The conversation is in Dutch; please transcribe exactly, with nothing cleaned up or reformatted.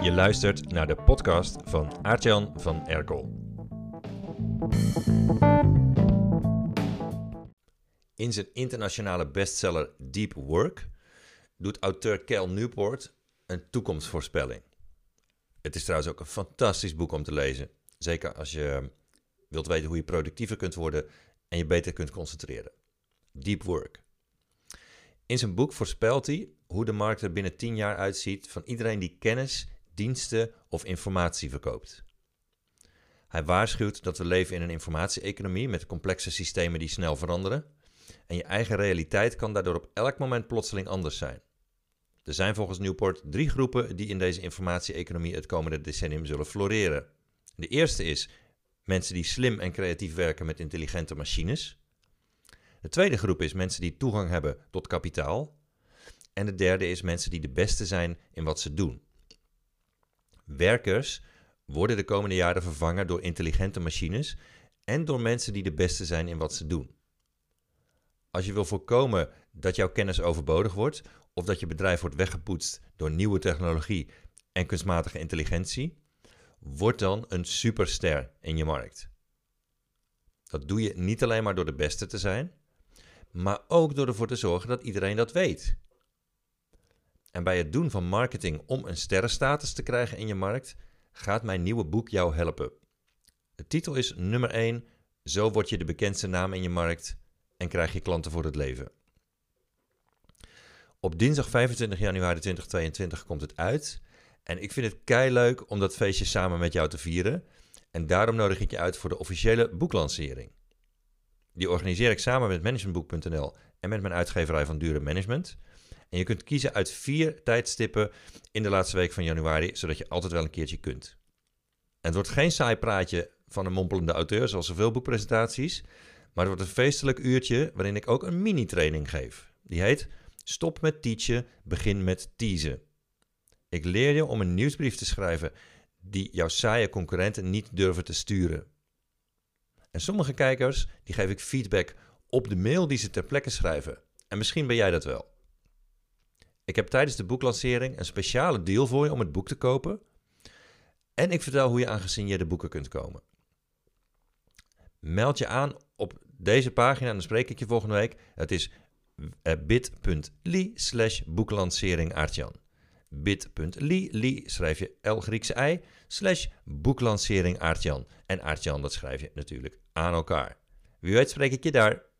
Je luistert naar de podcast van Aart-Jan van Erkel. In zijn internationale bestseller Deep Work doet auteur Cal Newport een toekomstvoorspelling. Het is trouwens ook een fantastisch boek om te lezen. Zeker als je wilt weten hoe je productiever kunt worden en je beter kunt concentreren. Deep Work. In zijn boek voorspelt hij hoe de markt er binnen tien jaar uitziet van iedereen die kennis, diensten of informatie verkoopt. Hij waarschuwt dat we leven in een informatie-economie met complexe systemen die snel veranderen. En je eigen realiteit kan daardoor op elk moment plotseling anders zijn. Er zijn volgens Newport drie groepen die in deze informatie-economie het komende decennium zullen floreren. De eerste is mensen die slim en creatief werken met intelligente machines. De tweede groep is mensen die toegang hebben tot kapitaal. En de derde is mensen die de beste zijn in wat ze doen. Werkers worden de komende jaren vervangen door intelligente machines en door mensen die de beste zijn in wat ze doen. Als je wil voorkomen dat jouw kennis overbodig wordt of dat je bedrijf wordt weggepoetst door nieuwe technologie en kunstmatige intelligentie, word dan een superster in je markt. Dat doe je niet alleen maar door de beste te zijn, maar ook door ervoor te zorgen dat iedereen dat weet. En bij het doen van marketing om een sterrenstatus te krijgen in je markt, gaat mijn nieuwe boek jou helpen. De titel is nummer één, Zo word je de bekendste naam in je markt en krijg je klanten voor het leven. Op dinsdag vijfentwintig januari tweeduizend tweeëntwintig komt het uit. En ik vind het keileuk om dat feestje samen met jou te vieren. En daarom nodig ik je uit voor de officiële boeklancering. Die organiseer ik samen met managementboek punt n l en met mijn uitgeverij Van Dure Management. En je kunt kiezen uit vier tijdstippen in de laatste week van januari, zodat je altijd wel een keertje kunt. En het wordt geen saai praatje van een mompelende auteur, zoals zoveel boekpresentaties. Maar het wordt een feestelijk uurtje waarin ik ook een mini-training geef. Die heet Stop met teachen, begin met teasen. Ik leer je om een nieuwsbrief te schrijven die jouw saaie concurrenten niet durven te sturen. En sommige kijkers die geef ik feedback op de mail die ze ter plekke schrijven. En misschien ben jij dat wel. Ik heb tijdens de boeklancering een speciale deal voor je om het boek te kopen. En ik vertel hoe je aan gesigneerde boeken kunt komen. Meld je aan op deze pagina en dan spreek ik je volgende week. Het is bit.ly slash boeklancering Aart-Jan. bit.ly, ly schrijf je L Griekse I, slash boeklancering Aart-Jan. En Aart-Jan, dat schrijf je natuurlijk aan elkaar. Wie weet spreek ik je daar.